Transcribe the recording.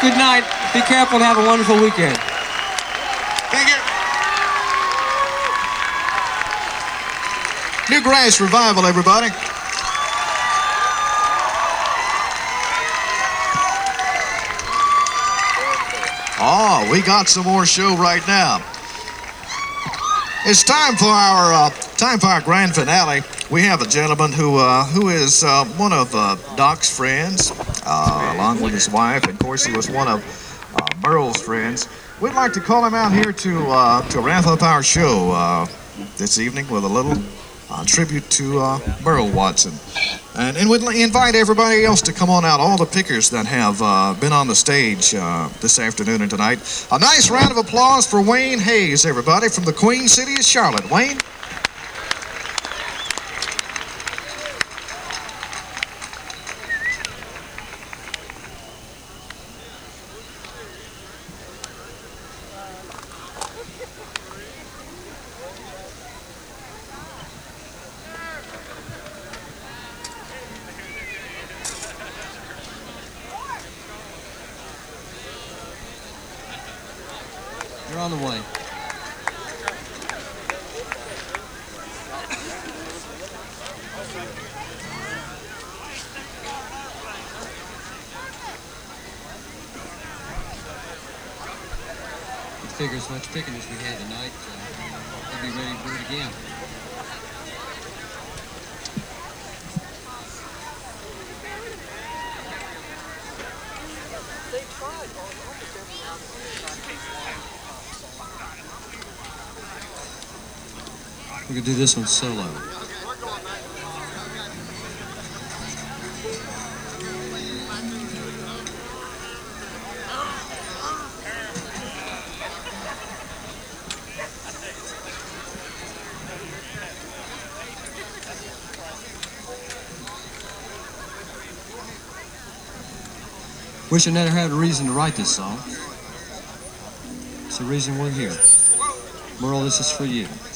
Good night. Be careful and have a wonderful weekend. Thank you. Newgrass Revival, everybody. Oh, we got some more show right now. It's time for our grand finale. We have a gentleman who is one of Doc's friends, along with his wife. Of course, he was one of Merle's friends. We'd like to call him out here to wrap up our show this evening with a little tribute to Merle Watson. And we'd invite everybody else to come on out, all the pickers that have been on the stage this afternoon and tonight. A nice round of applause for Wayne Hayes, everybody, from the Queen City of Charlotte. Wayne? You're on the way. You figure as much picking as we had tonight, we'll be ready to do it again. We could do this one solo. Wish I never had a reason to write this song. It's the reason we're here. Merle, this is for you.